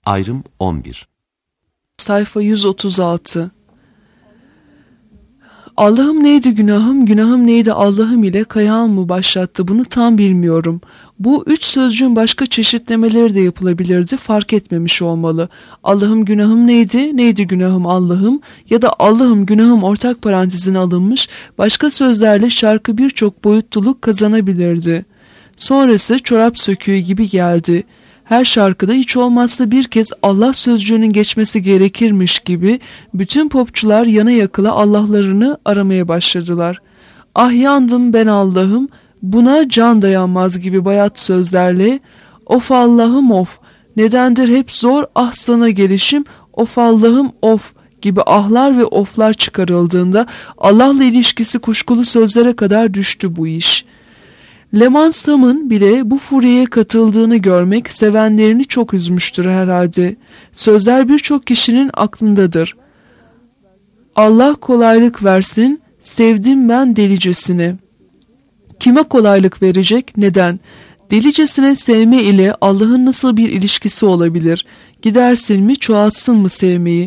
Ayrım 11. Sayfa 136. Allah'ım neydi günahım, günahım neydi Allah'ım ile Kayhan mı başlattı bunu tam bilmiyorum. Bu üç sözcüğün başka çeşitlemeleri de yapılabilirdi, fark etmemiş olmalı. Allah'ım günahım neydi, neydi günahım Allah'ım ya da Allah'ım günahım ortak parantezine alınmış başka sözlerle şarkı birçok boyutluluk kazanabilirdi. Sonrası çorap söküğü gibi geldi. Her şarkıda hiç olmazsa bir kez Allah sözcüğünün geçmesi gerekirmiş gibi bütün popçular yana yakıla Allah'larını aramaya başladılar. Ah yandım ben Allah'ım, buna can dayanmaz gibi bayat sözlerle of Allah'ım of, nedendir hep zor ah sana gelişim, of Allah'ım of gibi ahlar ve oflar çıkarıldığında Allah'la ilişkisi kuşkulu sözlere kadar düştü bu iş. Lemansam'ın bile bu furyaya katıldığını görmek sevenlerini çok üzmüştür herhalde. Sözler birçok kişinin aklındadır. Allah kolaylık versin, sevdim ben delicesine. Kime kolaylık verecek, neden? Delicesine sevme ile Allah'ın nasıl bir ilişkisi olabilir? Gidersin mi, çoğaltsın mı sevmeyi?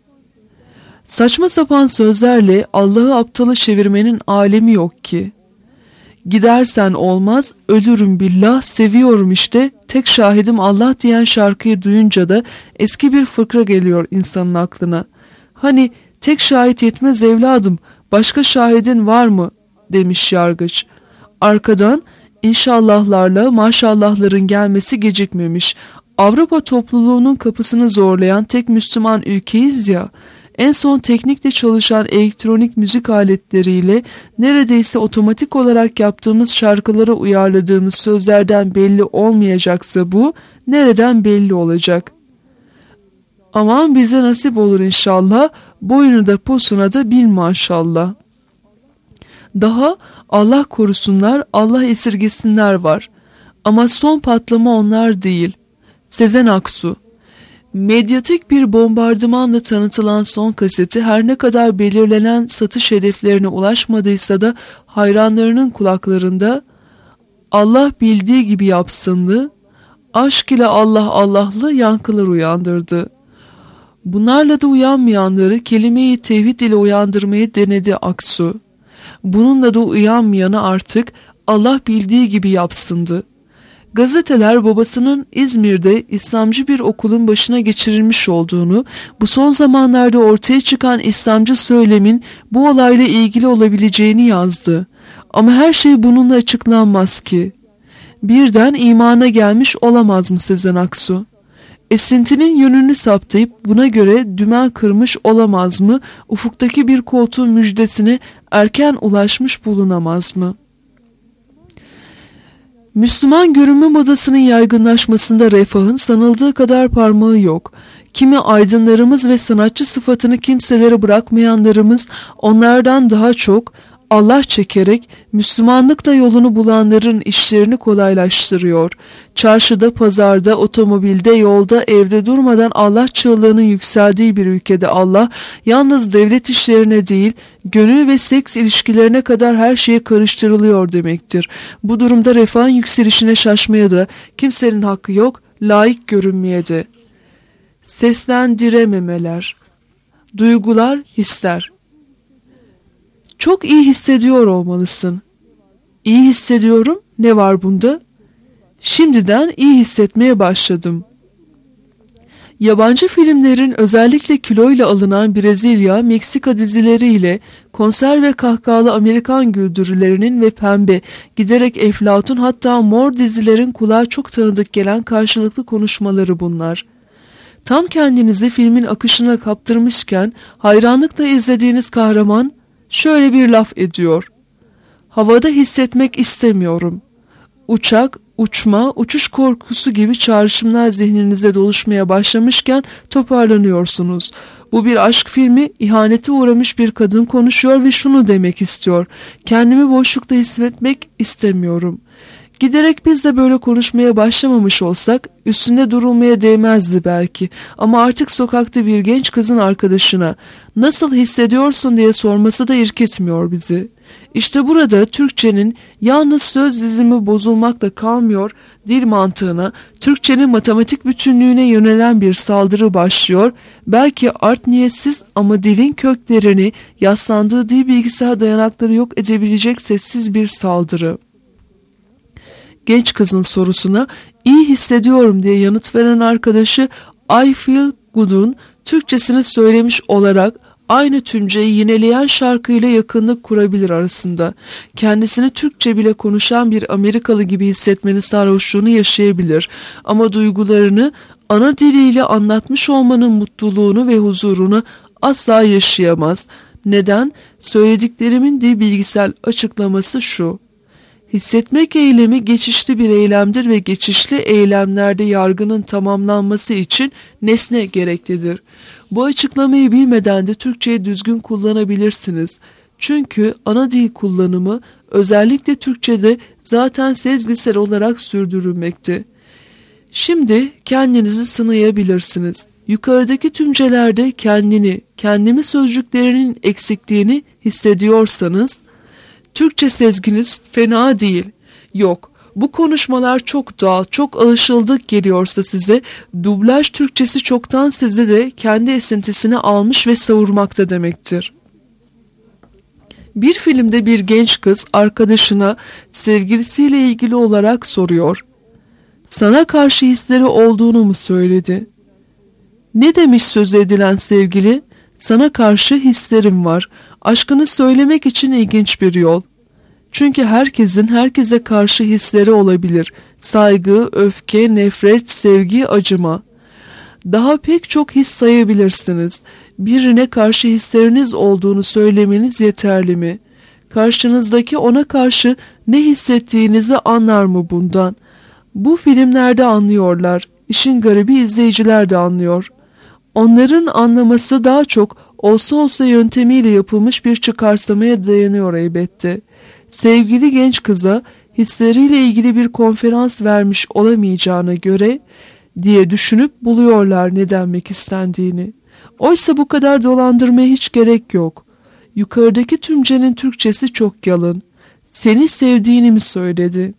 Saçma sapan sözlerle Allah'ı aptala çevirmenin alemi yok ki. Gidersen olmaz, ölürüm billah, seviyorum işte, tek şahidim Allah diyen şarkıyı duyunca da eski bir fıkra geliyor insanın aklına. Hani tek şahit yetmez evladım, başka şahidin var mı demiş yargıç. Arkadan inşallahlarla maşallahların gelmesi gecikmemiş. Avrupa topluluğunun kapısını zorlayan tek Müslüman ülkeyiz ya. En son teknikle çalışan elektronik müzik aletleriyle neredeyse otomatik olarak yaptığımız şarkılara uyarladığımız sözlerden belli olmayacaksa bu nereden belli olacak? Aman bize nasip olur inşallah, boyunu da posuna da bil maşallah. Daha Allah korusunlar, Allah esirgesinler var. Ama son patlama onlar değil. Sezen Aksu. Medyatik bir bombardımanla tanıtılan son kaseti her ne kadar belirlenen satış hedeflerine ulaşmadıysa da hayranlarının kulaklarında Allah bildiği gibi yapsınlı, aşk ile Allah Allah'lı yankılar uyandırdı. Bunlarla da uyanmayanları kelime-i tevhid ile uyandırmayı denedi Aksu. Bununla da uyanmayanı artık Allah bildiği gibi yapsındı. Gazeteler babasının İzmir'de İslamcı bir okulun başına geçirilmiş olduğunu, bu son zamanlarda ortaya çıkan İslamcı söylemin bu olayla ilgili olabileceğini yazdı. Ama her şey bununla açıklanmaz ki. Birden imana gelmiş olamaz mı Sezen Aksu? Esintinin yönünü saptayıp buna göre dümen kırmış olamaz mı? Ufuktaki bir koltuğun müjdesine erken ulaşmış bulunamaz mı? Müslüman görünme modasının yaygınlaşmasında refahın sanıldığı kadar parmağı yok. Kimi aydınlarımız ve sanatçı sıfatını kimselere bırakmayanlarımız onlardan daha çok Allah çekerek Müslümanlıkla yolunu bulanların işlerini kolaylaştırıyor. Çarşıda, pazarda, otomobilde, yolda, evde durmadan Allah çığlığının yükseldiği bir ülkede Allah yalnız devlet işlerine değil, gönül ve seks ilişkilerine kadar her şeye karıştırılıyor demektir. Bu durumda refahın yükselişine şaşmaya da kimsenin hakkı yok, layık görünmeye de. Seslendirememeler, duygular, hisler. Çok iyi hissediyor olmalısın. İyi hissediyorum, ne var bunda? Şimdiden iyi hissetmeye başladım. Yabancı filmlerin özellikle kiloyla alınan Brezilya, Meksika dizileriyle konser ve kahkahalı Amerikan güldürülerinin ve pembe, giderek eflatun hatta mor dizilerin kulağa çok tanıdık gelen karşılıklı konuşmaları bunlar. Tam kendinizi filmin akışına kaptırmışken hayranlıkla izlediğiniz kahraman şöyle bir laf ediyor. Havada hissetmek istemiyorum. Uçak, uçma, uçuş korkusu gibi çağrışımlar zihninize doluşmaya başlamışken toparlanıyorsunuz. Bu bir aşk filmi, ihanete uğramış bir kadın konuşuyor ve şunu demek istiyor. Kendimi boşlukta hissetmek istemiyorum. Giderek biz de böyle konuşmaya başlamamış olsak üstünde durulmaya değmezdi belki. Ama artık sokakta bir genç kızın arkadaşına nasıl hissediyorsun diye sorması da irkitmiyor bizi. İşte burada Türkçenin yalnız söz dizimi bozulmakla kalmıyor, dil mantığına, Türkçenin matematik bütünlüğüne yönelen bir saldırı başlıyor. Belki art niyetsiz ama dilin köklerini, yaslandığı dil bilgisayar dayanakları yok edebilecek sessiz bir saldırı. Genç kızın sorusuna iyi hissediyorum diye yanıt veren arkadaşı I Feel Good'un Türkçesini söylemiş olarak aynı tümceyi yineleyen şarkıyla yakınlık kurabilir arasında. Kendisini Türkçe bile konuşan bir Amerikalı gibi hissetmenin sarhoşluğunu yaşayabilir. Ama duygularını ana diliyle anlatmış olmanın mutluluğunu ve huzurunu asla yaşayamaz. Neden? Söylediklerimin dil bilgisel açıklaması şu: hissetmek eylemi geçişli bir eylemdir ve geçişli eylemlerde yargının tamamlanması için nesne gereklidir. Bu açıklamayı bilmeden de Türkçeyi düzgün kullanabilirsiniz. Çünkü ana dil kullanımı özellikle Türkçede zaten sezgisel olarak sürdürülmekte. Şimdi kendinizi sınayabilirsiniz. Yukarıdaki tümcelerde kendini, kendimi sözcüklerinin eksikliğini hissediyorsanız, Türkçe sezginiz fena değil. Yok, bu konuşmalar çok doğal, çok alışıldık geliyorsa size, dublaj Türkçesi çoktan size de kendi esintisini almış ve savurmakta demektir. Bir filmde bir genç kız arkadaşına sevgilisiyle ilgili olarak soruyor. Sana karşı hisleri olduğunu mu söyledi? Ne demiş söz edilen sevgili? Sana karşı hislerim var. Aşkını söylemek için ilginç bir yol. Çünkü herkesin herkese karşı hisleri olabilir. Saygı, öfke, nefret, sevgi, acıma. Daha pek çok his sayabilirsiniz. Birine karşı hisleriniz olduğunu söylemeniz yeterli mi? Karşınızdaki ona karşı ne hissettiğinizi anlar mı bundan? Bu filmlerde anlıyorlar. İşin garibi izleyiciler de anlıyor. Onların anlaması daha çok olsa yöntemiyle yapılmış bir çıkarsamaya dayanıyor elbette. Sevgili genç kıza hisleriyle ilgili bir konferans vermiş olamayacağına göre diye düşünüp buluyorlar ne denmek istendiğini. Oysa bu kadar dolandırmaya hiç gerek yok. Yukarıdaki tümcenin Türkçesi çok yalın. Seni sevdiğini mi söyledi?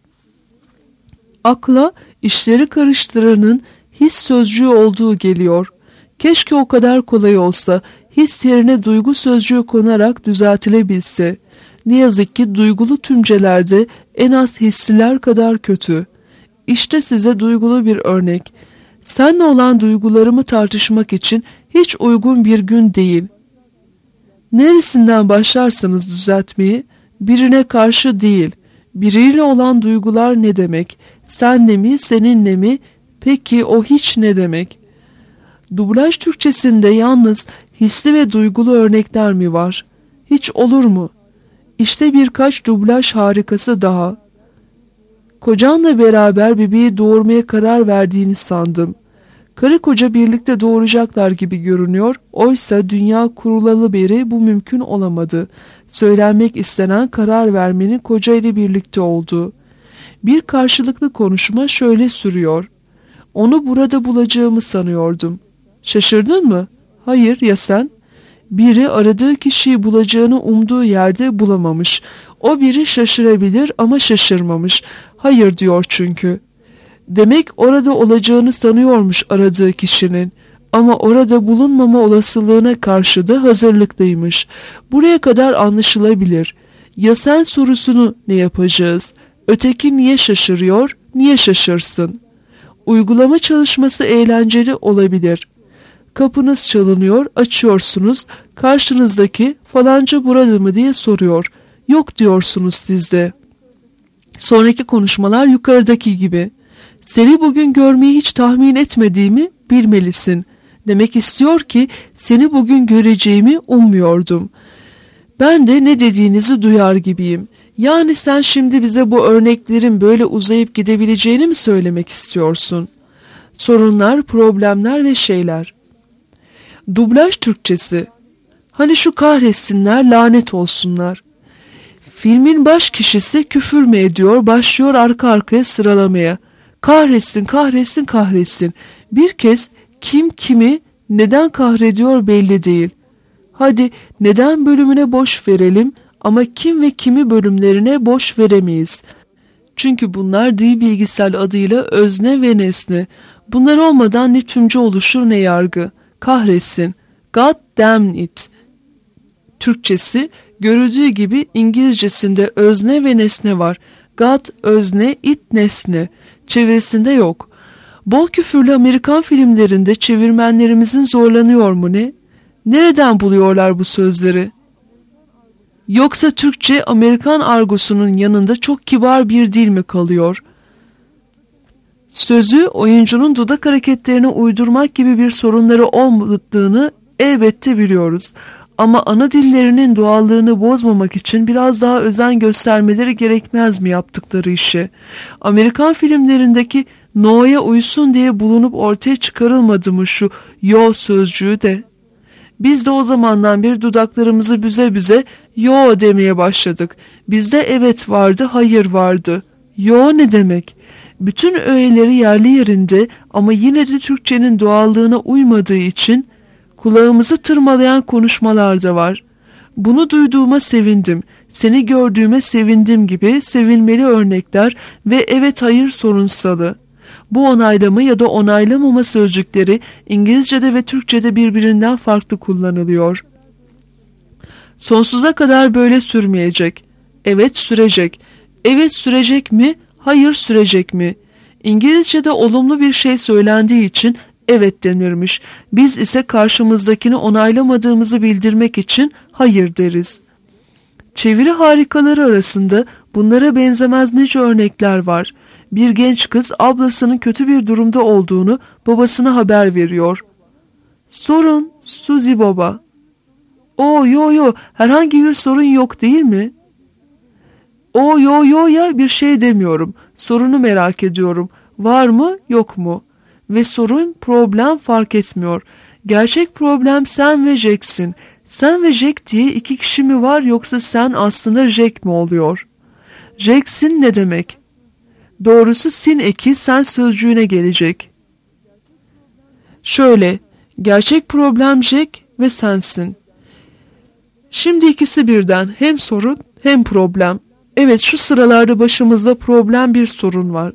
Akla işleri karıştıranın his sözcüğü olduğu geliyor. Keşke o kadar kolay olsa, his yerine duygu sözcüğü konarak düzeltilebilse. Ne yazık ki duygulu tümcelerde en az hissiler kadar kötü. İşte size duygulu bir örnek. Seninle olan duygularımı tartışmak için hiç uygun bir gün değil. Neresinden başlarsanız düzeltmeyi, birine karşı değil, biriyle olan duygular ne demek? Senle mi, seninle mi? Peki o hiç ne demek? Dublaj Türkçesinde yalnız hisli ve duygulu örnekler mi var? Hiç olur mu? İşte birkaç dublaj harikası daha. Kocanla beraber bebeği doğurmaya karar verdiğini sandım. Karı koca birlikte doğuracaklar gibi görünüyor. Oysa dünya kurulalı beri bu mümkün olamadı. Söylenmek istenen karar vermenin koca ile birlikte olduğu. Bir karşılıklı konuşma şöyle sürüyor. Onu burada bulacağımı sanıyordum. Şaşırdın mı? Hayır, ya sen? Biri aradığı kişiyi bulacağını umduğu yerde bulamamış. O biri şaşırabilir ama şaşırmamış. Hayır diyor çünkü. Demek orada olacağını sanıyormuş aradığı kişinin. Ama orada bulunmama olasılığına karşı da hazırlıklıymış. Buraya kadar anlaşılabilir. Ya sen sorusunu ne yapacağız? Öteki niye şaşırıyor, niye şaşırsın? Uygulama çalışması eğlenceli olabilir. Kapınız çalınıyor, açıyorsunuz. Karşınızdaki falanca burada mı diye soruyor. Yok diyorsunuz siz de. Sonraki konuşmalar yukarıdaki gibi. Seni bugün görmeyi hiç tahmin etmediğimi bilmelisin. Demek istiyor ki seni bugün göreceğimi ummuyordum. Ben de ne dediğinizi duyar gibiyim. Yani sen şimdi bize bu örneklerin böyle uzayıp gidebileceğini mi söylemek istiyorsun? Sorunlar, problemler ve şeyler. Dublaj Türkçesi. Hani şu kahretsinler, lanet olsunlar. Filmin baş kişisi küfür mü ediyor, başlıyor arka arkaya sıralamaya. Kahretsin, kahretsin, kahretsin. Bir kez kim kimi neden kahrediyor belli değil. Hadi neden bölümüne boş verelim, Ama kim ve kimi bölümlerine boş veremeyiz. Çünkü bunlar dil bilgisel adıyla özne ve nesne. Bunlar olmadan ne tümce oluşur ne yargı. Kahretsin. God damn it. Türkçesi görüldüğü gibi İngilizcesinde özne ve nesne var. God özne, it nesne. Çevirisinde yok. Bol küfürlü Amerikan filmlerinde çevirmenlerimizin zorlanıyor mu ne? Nereden buluyorlar bu sözleri? Yoksa Türkçe Amerikan argosunun yanında çok kibar bir dil mi kalıyor? Sözü oyuncunun dudak hareketlerine uydurmak gibi bir sorunları olmadığını elbette biliyoruz. Ama ana dillerinin doğallığını bozmamak için biraz daha özen göstermeleri gerekmez mi yaptıkları işi? Amerikan filmlerindeki no'ya uysun diye bulunup ortaya çıkarılmadı mı şu yo sözcüğü de? Biz de o zamandan beri dudaklarımızı büze büze yo demeye başladık. Bizde evet vardı, hayır vardı. Yo ne demek? Bütün öğeleri yerli yerinde ama yine de Türkçenin doğallığına uymadığı için kulağımızı tırmalayan konuşmalar da var. Bunu duyduğuma sevindim, seni gördüğüme sevindim gibi sevilmeli örnekler ve evet hayır sorunsalı. Bu onaylama ya da onaylamama sözcükleri İngilizce'de ve Türkçe'de birbirinden farklı kullanılıyor. Sonsuza kadar böyle sürmeyecek. Evet sürecek. Evet sürecek mi? Hayır sürecek mi? İngilizce'de olumlu bir şey söylendiği için evet denirmiş. Biz ise karşımızdakini onaylamadığımızı bildirmek için hayır deriz. Çeviri harikaları arasında bunlara benzemez nice örnekler var. Bir genç kız ablasının kötü bir durumda olduğunu babasına haber veriyor. Sorun Suzy baba. O yo herhangi bir sorun yok değil mi? O yo ya bir şey demiyorum. Sorunu merak ediyorum. Var mı yok mu? Ve sorun problem fark etmiyor. Gerçek problem sen ve Jack'sin. Sen ve Jack diye iki kişi mi var yoksa sen aslında Jack mi oluyor? Jack'sin ne demek? Doğrusu sin eki sen sözcüğüne gelecek. Şöyle, gerçek problem Jack ve sensin. Şimdi ikisi birden hem sorun hem problem. Evet şu sıralarda başımızda problem bir sorun var.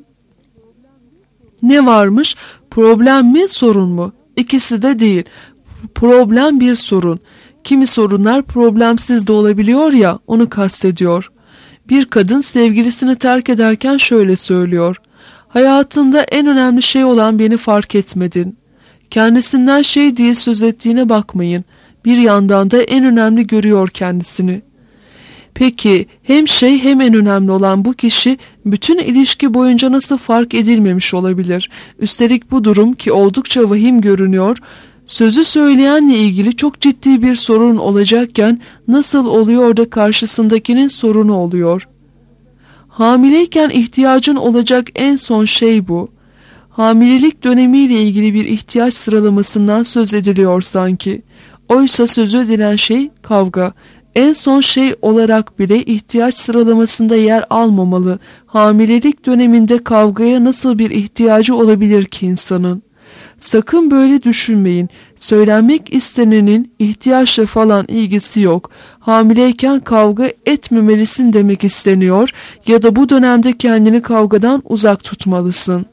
Ne varmış? Problem mi sorun mu? İkisi de değil. Problem bir sorun. Kimi sorunlar problemsiz de olabiliyor ya onu kastediyor. Bir kadın sevgilisini terk ederken şöyle söylüyor. Hayatında en önemli şey olan beni fark etmedin. Kendisinden şey diye söz ettiğine bakmayın. Bir yandan da en önemli görüyor kendisini. Peki hem şey hem en önemli olan bu kişi bütün ilişki boyunca nasıl fark edilmemiş olabilir? Üstelik bu durum ki oldukça vahim görünüyor, sözü söyleyenle ilgili çok ciddi bir sorun olacakken nasıl oluyor da karşısındakinin sorunu oluyor? Hamileyken ihtiyacın olacak en son şey bu. Hamilelik dönemiyle ilgili bir ihtiyaç sıralamasından söz ediliyor sanki. Oysa sözü edilen şey kavga. En son şey olarak bile ihtiyaç sıralamasında yer almamalı. Hamilelik döneminde kavgaya nasıl bir ihtiyacı olabilir ki insanın? Sakın böyle düşünmeyin. Söylenmek istenenin ihtiyaçla falan ilgisi yok. Hamileyken kavga etmemelisin demek isteniyor ya da bu dönemde kendini kavgadan uzak tutmalısın.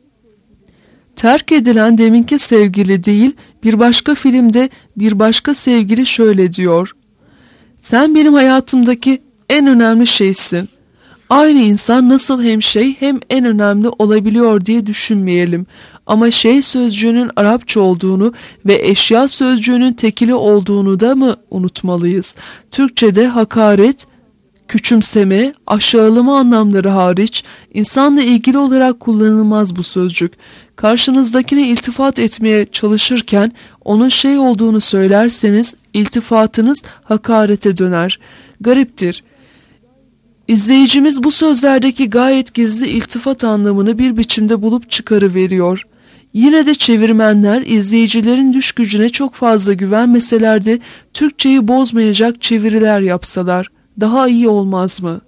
Terk edilen deminki sevgili değil, bir başka filmde bir başka sevgili şöyle diyor. Sen benim hayatımdaki en önemli şeysin. Aynı insan nasıl hem şey hem en önemli olabiliyor diye düşünmeyelim. Ama şey sözcüğünün Arapça olduğunu ve eşya sözcüğünün tekili olduğunu da mı unutmalıyız? Türkçe'de hakaret, küçümseme, aşağılama anlamları hariç insanla ilgili olarak kullanılmaz bu sözcük. Karşınızdakine iltifat etmeye çalışırken onun şey olduğunu söylerseniz iltifatınız hakarete döner. Gariptir. İzleyicimiz bu sözlerdeki gayet gizli iltifat anlamını bir biçimde bulup çıkarıveriyor. Yine de çevirmenler izleyicilerin düş gücüne çok fazla güvenmeseler de Türkçeyi bozmayacak çeviriler yapsalar daha iyi olmaz mı?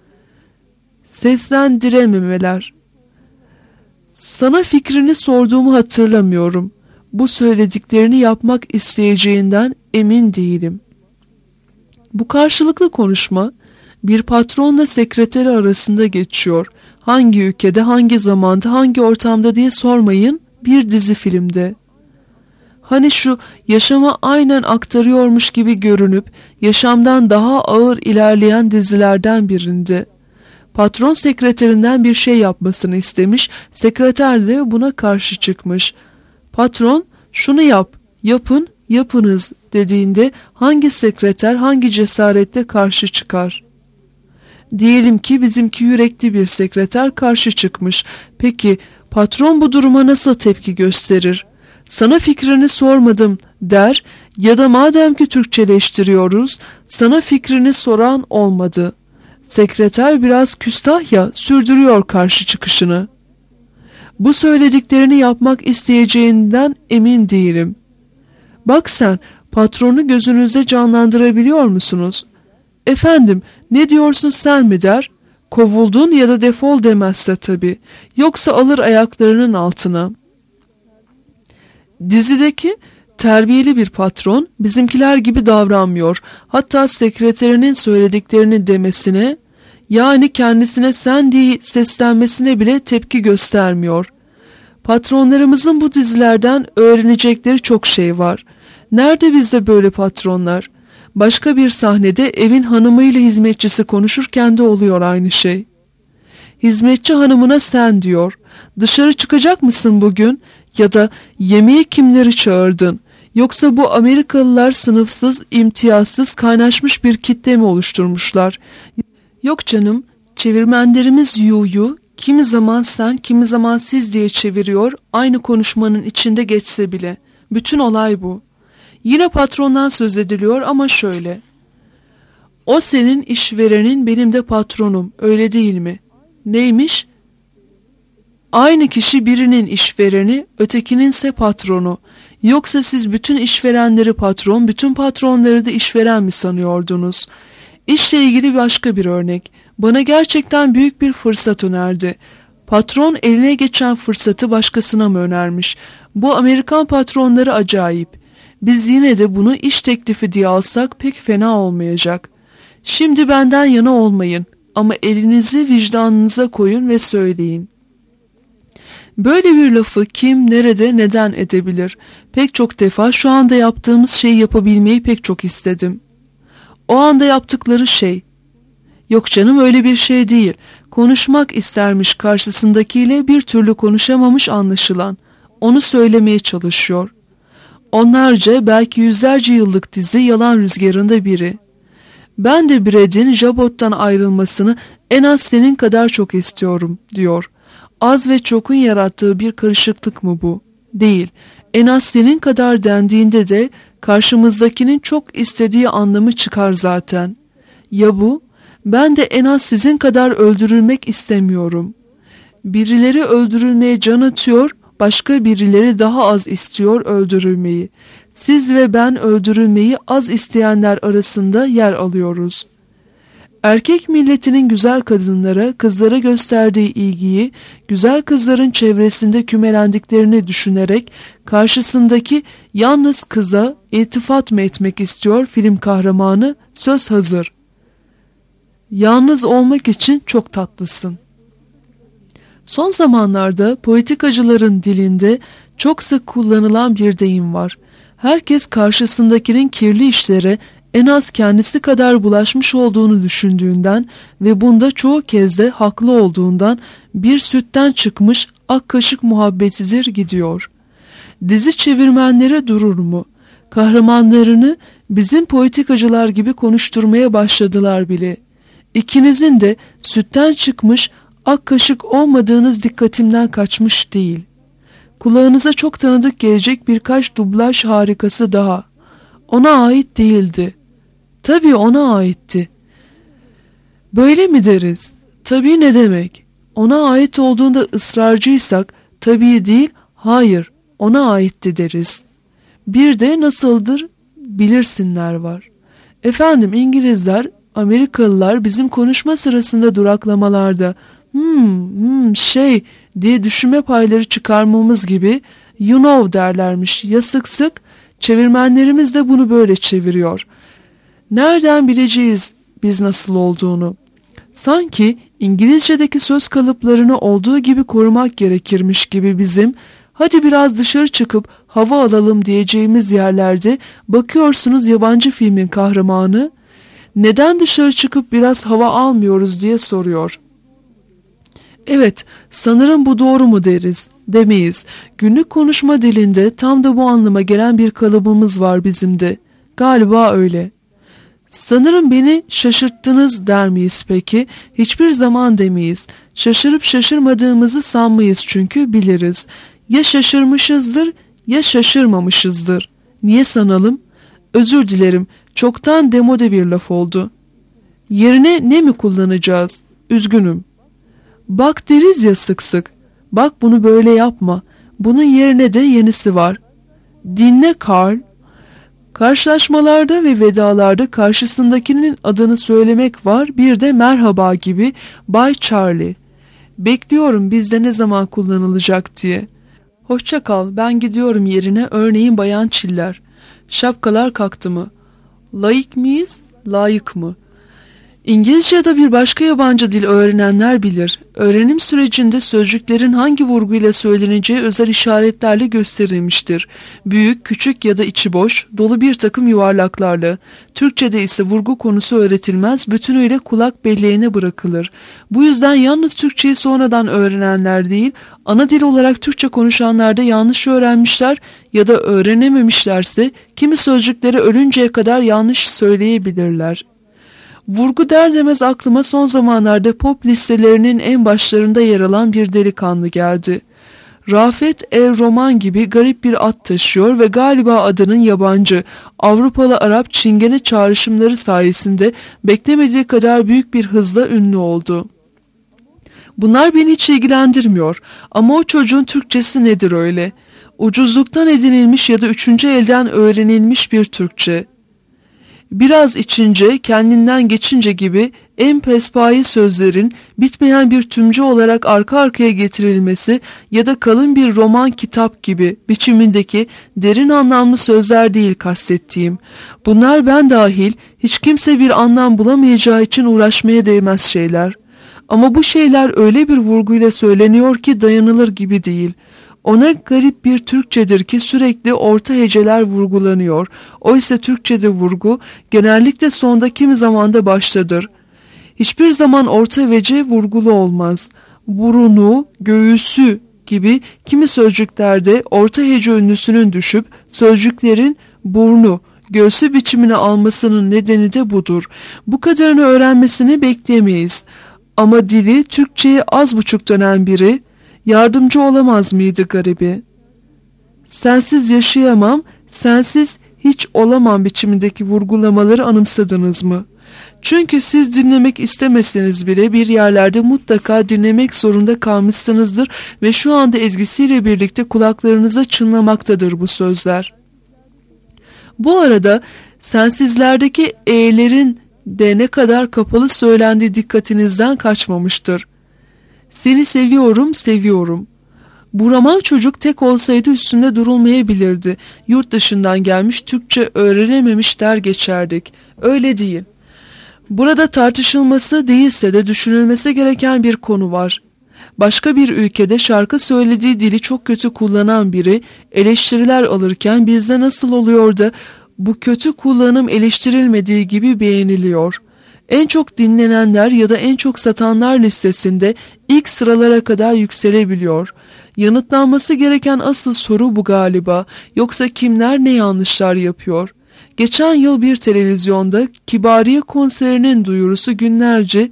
Seslendirememeler. Sana fikrini sorduğumu hatırlamıyorum. Bu söylediklerini yapmak isteyeceğinden emin değilim. Bu karşılıklı konuşma bir patronla sekreteri arasında geçiyor. Hangi ülkede, hangi zamanda, hangi ortamda diye sormayın, bir dizi filmde. Hani şu yaşama aynen aktarıyormuş gibi görünüp yaşamdan daha ağır ilerleyen dizilerden birinde. Patron sekreterinden bir şey yapmasını istemiş, sekreter de buna karşı çıkmış. Patron şunu yap, yapın, yapınız dediğinde hangi sekreter hangi cesaretle karşı çıkar? Diyelim ki bizimki yürekli bir sekreter karşı çıkmış. Peki patron bu duruma nasıl tepki gösterir? Sana fikrini sormadım der ya da madem ki Türkçeleştiriyoruz, sana fikrini soran olmadı. Sekreter biraz küstah ya, sürdürüyor karşı çıkışını. Bu söylediklerini yapmak isteyeceğinden emin değilim. Bak sen, patronu gözünüzde canlandırabiliyor musunuz? Efendim, ne diyorsun sen mi der? Kovuldun ya da defol demezse tabii. Yoksa alır ayaklarının altına. Dizideki terbiyeli bir patron bizimkiler gibi davranmıyor. Hatta sekreterinin söylediklerini demesine, yani kendisine sen diye seslenmesine bile tepki göstermiyor. Patronlarımızın bu dizilerden öğrenecekleri çok şey var. Nerede bizde böyle patronlar? Başka bir sahnede evin hanımıyla hizmetçisi konuşurken de oluyor aynı şey. Hizmetçi hanımına sen diyor. Dışarı çıkacak mısın bugün? Ya da yemeğe kimleri çağırdın? Yoksa bu Amerikalılar sınıfsız, imtiyazsız, kaynaşmış bir kitle mi oluşturmuşlar? Yok canım, çevirmenlerimiz yu'yu kimi zaman sen, kimi zaman siz diye çeviriyor, aynı konuşmanın içinde geçse bile. Bütün olay bu. Yine patrondan söz ediliyor ama şöyle. O senin işverenin, benim de patronum, öyle değil mi? Neymiş? Aynı kişi birinin işvereni, ötekininse patronu. Yoksa siz bütün işverenleri patron, bütün patronları da işveren mi sanıyordunuz? İşle ilgili başka bir örnek. Bana gerçekten büyük bir fırsat önerdi. Patron eline geçen fırsatı başkasına mı önermiş? Bu Amerikan patronları acayip. Biz yine de bunu iş teklifi diye alsak pek fena olmayacak. Şimdi benden yana olmayın ama elinizi vicdanınıza koyun ve söyleyin. Böyle bir lafı kim, nerede, neden edebilir? Pek çok defa şu anda yaptığımız şeyi yapabilmeyi pek çok istedim. O anda yaptıkları şey. Yok canım, öyle bir şey değil. Konuşmak istermiş karşısındakiyle, bir türlü konuşamamış anlaşılan. Onu söylemeye çalışıyor. Onlarca, belki yüzlerce yıllık dizi yalan rüzgarında biri. Ben de Brad'in Jabot'tan ayrılmasını en az senin kadar çok istiyorum diyor. Az ve çokun yarattığı bir karışıklık mı bu? Değil. En az senin kadar dendiğinde de karşımızdakinin çok istediği anlamı çıkar zaten. Ya bu? Ben de en az sizin kadar öldürülmek istemiyorum. Birileri öldürülmeye can atıyor, başka birileri daha az istiyor öldürülmeyi. Siz ve ben öldürülmeyi az isteyenler arasında yer alıyoruz. Erkek milletinin güzel kadınlara, kızlara gösterdiği ilgiyi, güzel kızların çevresinde kümelendiklerini düşünerek karşısındaki yalnız kıza iltifat mı etmek istiyor film kahramanı? Söz hazır. Yalnız olmak için çok tatlısın. Son zamanlarda politikacıların dilinde çok sık kullanılan bir deyim var. Herkes karşısındakinin kirli işlere en az kendisi kadar bulaşmış olduğunu düşündüğünden ve bunda çoğu kez de haklı olduğundan bir sütten çıkmış ak kaşık muhabbetidir gidiyor. Dizi çevirmenlere durur mu? Kahramanlarını bizim politikacılar gibi konuşturmaya başladılar bile. İkinizin de sütten çıkmış ak kaşık olmadığınız dikkatimden kaçmış değil. Kulağınıza çok tanıdık gelecek birkaç dublaj harikası daha. Ona ait değildi. Tabii ona aitti. Böyle mi deriz? Tabii ne demek? Ona ait olduğunda ısrarcıysak tabii değil, hayır ona aitti deriz. Bir de nasıldır bilirsinler var. Efendim İngilizler, Amerikalılar bizim konuşma sırasında duraklamalarda şey diye düşünme payları çıkarmamız gibi you know derlermiş ya sık sık, çevirmenlerimiz de bunu böyle çeviriyor. Nereden bileceğiz biz nasıl olduğunu? Sanki İngilizce'deki söz kalıplarını olduğu gibi korumak gerekirmiş gibi bizim, hadi biraz dışarı çıkıp hava alalım diyeceğimiz yerlerde bakıyorsunuz yabancı filmin kahramanı, neden dışarı çıkıp biraz hava almıyoruz diye soruyor. Evet, sanırım bu doğru mu deriz, demeyiz. Günlük konuşma dilinde tam da bu anlama gelen bir kalıbımız var bizim de. Galiba öyle. Sanırım beni şaşırttınız der miyiz peki? Hiçbir zaman demeyiz. Şaşırıp şaşırmadığımızı sanmayız çünkü biliriz. Ya şaşırmışızdır ya şaşırmamışızdır. Niye sanalım? Özür dilerim, çoktan demode bir laf oldu. Yerine ne mi kullanacağız? Üzgünüm. Bak deriz ya sık sık. Bak bunu böyle yapma. Bunun yerine de yenisi var. Dinle Karl. Karşılaşmalarda ve vedalarda karşısındakinin adını söylemek var. Bir de merhaba gibi Bay Charlie. Bekliyorum bizde ne zaman kullanılacak diye. Hoşça kal, ben gidiyorum yerine, örneğin Bayan Çiller. Şapkalar kalktı mı? Layık mıyız? Layık mı? İngilizce ya da bir başka yabancı dil öğrenenler bilir. Öğrenim sürecinde sözcüklerin hangi vurguyla söyleneceği özel işaretlerle gösterilmiştir. Büyük, küçük ya da içi boş, dolu bir takım yuvarlaklarla. Türkçe'de ise vurgu konusu öğretilmez, bütünüyle kulak belleğine bırakılır. Bu yüzden yalnız Türkçeyi sonradan öğrenenler değil, ana dil olarak Türkçe konuşanlar da yanlış öğrenmişler ya da öğrenememişlerse kimi sözcükleri ölünceye kadar yanlış söyleyebilirler. Vurgu der demez aklıma son zamanlarda pop listelerinin en başlarında yer alan bir delikanlı geldi. Rafet el-Roman gibi garip bir ad taşıyor ve galiba adının yabancı, Avrupalı Arap Çingene çağrışımları sayesinde beklemediği kadar büyük bir hızla ünlü oldu. Bunlar beni hiç ilgilendirmiyor ama o çocuğun Türkçesi nedir öyle? Ucuzluktan edinilmiş ya da üçüncü elden öğrenilmiş bir Türkçe. Biraz içince, kendinden geçince gibi en pespayi sözlerin bitmeyen bir tümcü olarak arka arkaya getirilmesi ya da kalın bir roman kitap gibi biçimindeki derin anlamlı sözler değil kastettiğim. Bunlar ben dahil hiç kimse bir anlam bulamayacağı için uğraşmaya değmez şeyler. Ama bu şeyler öyle bir vurguyla söyleniyor ki dayanılır gibi değil. Ona garip bir Türkçedir ki sürekli orta heceler vurgulanıyor. Oysa Türkçede vurgu genellikle sonda kimi zaman da baştadır. Hiçbir zaman orta hece vurgulu olmaz. Burunu, göğüsü gibi kimi sözcüklerde orta hece ünlüsünün düşüp sözcüklerin burnu, göğsü biçimini almasının nedeni de budur. Bu kadarını öğrenmesini bekleyemeyiz. Ama dili Türkçe'ye az buçuk dönen biri yardımcı olamaz mıydı garibi? Sensiz yaşayamam, sensiz hiç olamam biçimindeki vurgulamaları anımsadınız mı? Çünkü siz dinlemek istemeseniz bile bir yerlerde mutlaka dinlemek zorunda kalmışsınızdır ve şu anda ezgisiyle birlikte kulaklarınıza çınlamaktadır bu sözler. Bu arada sensizlerdeki e'lerin de ne kadar kapalı söylendiği dikkatinizden kaçmamıştır. Seni seviyorum, seviyorum. Bu roman çocuk tek olsaydı üstünde durulmayabilirdi. Yurt dışından gelmiş, Türkçe öğrenememiş der geçerdik. Öyle değil. Burada tartışılması değilse de düşünülmesi gereken bir konu var. Başka bir ülkede şarkı söylediği dili çok kötü kullanan biri eleştiriler alırken bizde nasıl oluyor da bu kötü kullanım eleştirilmediği gibi beğeniliyor? En çok dinlenenler ya da en çok satanlar listesinde ilk sıralara kadar yükselebiliyor. Yanıtlanması gereken asıl soru bu galiba. Yoksa kimler ne yanlışlar yapıyor? Geçen yıl bir televizyonda Kibariye konserinin duyurusu günlerce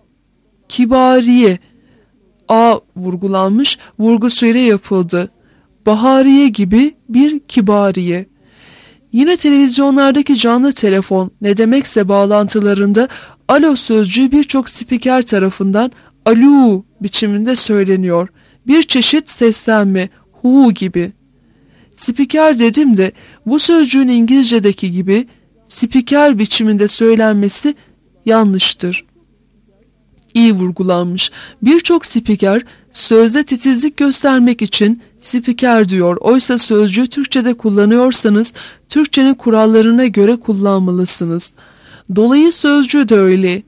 Kibariye A vurgulanmış, vurgusuyla yapıldı. Bahariye gibi bir Kibariye. Yine televizyonlardaki canlı telefon ne demekse bağlantılarında alo sözcüğü birçok spiker tarafından alo biçiminde söyleniyor. Bir çeşit seslenme, hu gibi. Spiker dedim de bu sözcüğün İngilizce'deki gibi spiker biçiminde söylenmesi yanlıştır. İyi vurgulanmış. Birçok spiker sözde titizlik göstermek için spiker diyor. Oysa sözcüğü Türkçe'de kullanıyorsanız Türkçenin kurallarına göre kullanmalısınız. Dolayı sözcüğü de öyle.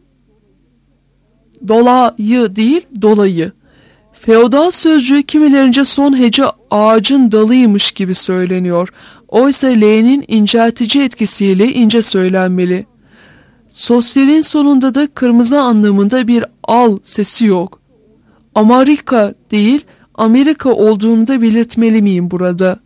Dolayı değil, dolayı. Feodal sözcüğü kimilerince son hece ağacın dalıymış gibi söyleniyor. Oysa L'nin inceltici etkisiyle ince söylenmeli. Sosyalin sonunda da kırmızı anlamında bir al sesi yok. Amerika değil, Amerika olduğunu da belirtmeli miyim burada?